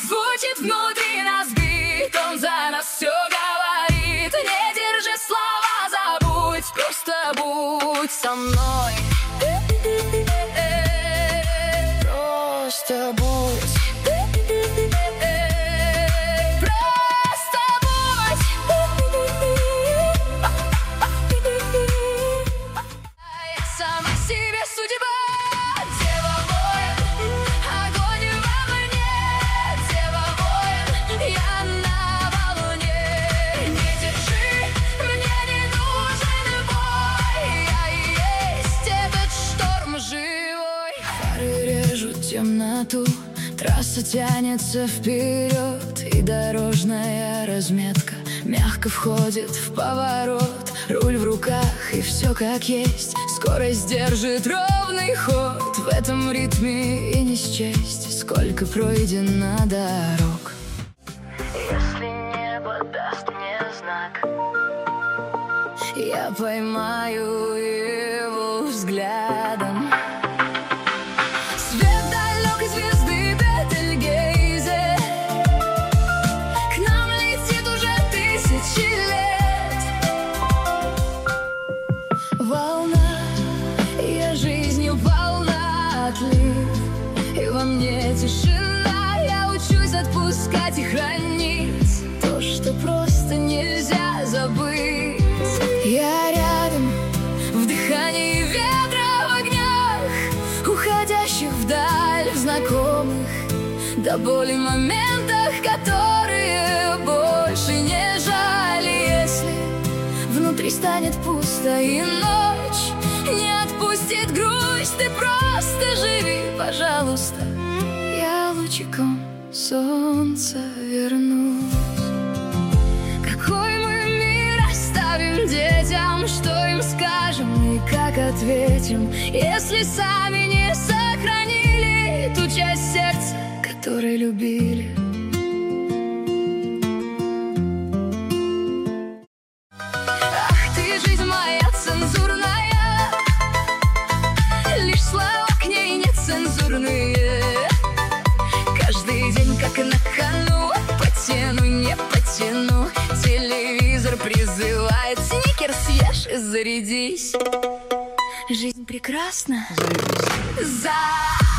Звучит внутри нас бит, он за нас все говорит. Не держи слова, забудь, просто будь со мной. Просто будь. Темноту, трасса тянется вперед, и дорожная разметка мягко входит в поворот. Руль в руках, и все как есть, скорость держит ровный ход. В этом ритме и не счесть, сколько пройдено дорог. Если небо даст мне знак, я поймаю его взглядом. Во мне тишина, я учусь отпускать и хранить то, что просто нельзя забыть. Я рядом, в дыхании ветра, в огнях, уходящих вдаль, в знакомых до боли моментах, которые больше не жаль. Если внутри станет пусто и ночь не отпустит грусть, ты просто живи, пожалуйста. Я лучиком солнца вернусь. Какой мы мир оставим детям, что им скажем и как ответим, если сами не сохранили ту часть сердца, которой любили. Ах ты, жизнь моя цензурная, лишь слова к ней нецензурные. Каждый день как на кону, потяну, не потяну. Телевизор призывает, сникерс съешь и зарядись. Жизнь прекрасна. За